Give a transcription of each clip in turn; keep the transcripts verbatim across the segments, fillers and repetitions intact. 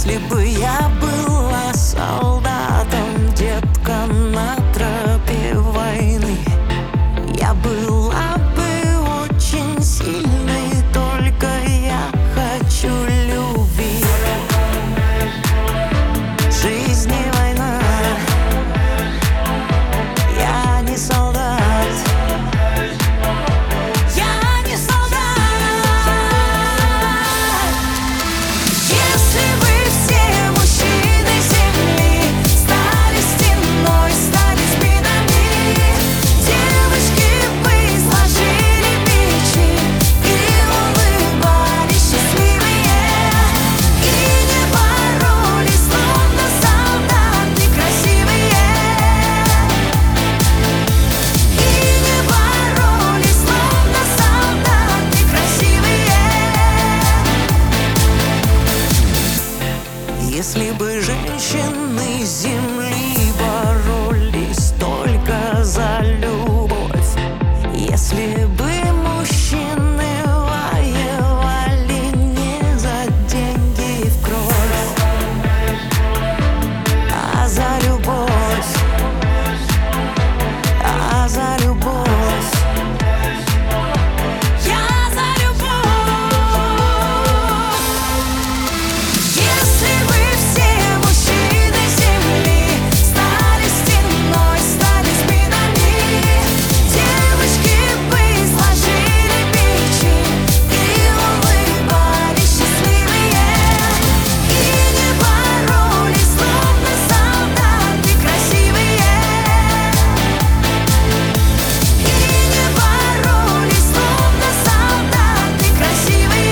Если бы я была солдатом, детка, на тропе войны, я была бы очень сильной, только я хочу любви. Жизнь не война, я не солдат. Я не солдат. Если бы все мужчины земли стали стеной, стали спинами, девочки бы сложили мечи и улыбались счастливые, и не боролись, словно солдаты красивые, и не боролись, словно солдаты красивые. Если бы женщины земли боролись только за любовь, если бы мужчины воевали не за деньги и в кровь, а за любовь, а за любовь. Я за любовь. Если бы все мужчины земли стали стеной, стали спинами, девочки бы сложили мечи и улыбались счастливые, и не боролись, словно солдаты красивые, и не боролись, словно солдаты красивые.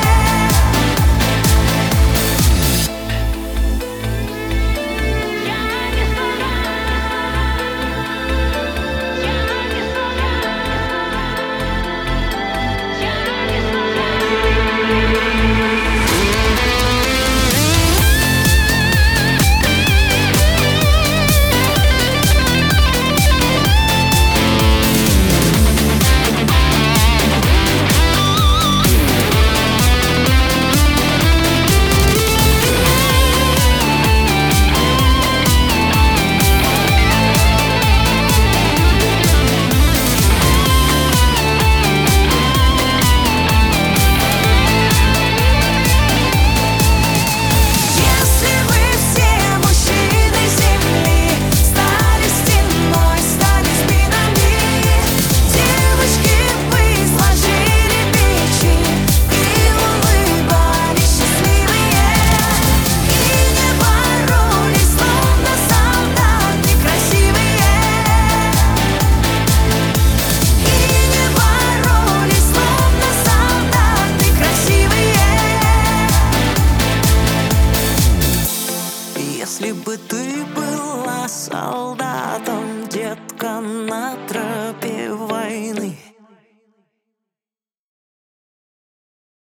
Если бы все мужчины земли стали стеной, стали спинами, девочки бы сложили мечи и улыбались счастливые, и не боролись, словно солдаты красивые, и не боролись, словно солдаты красивые. Если бы ты была солдатом, детка, на тропе войны,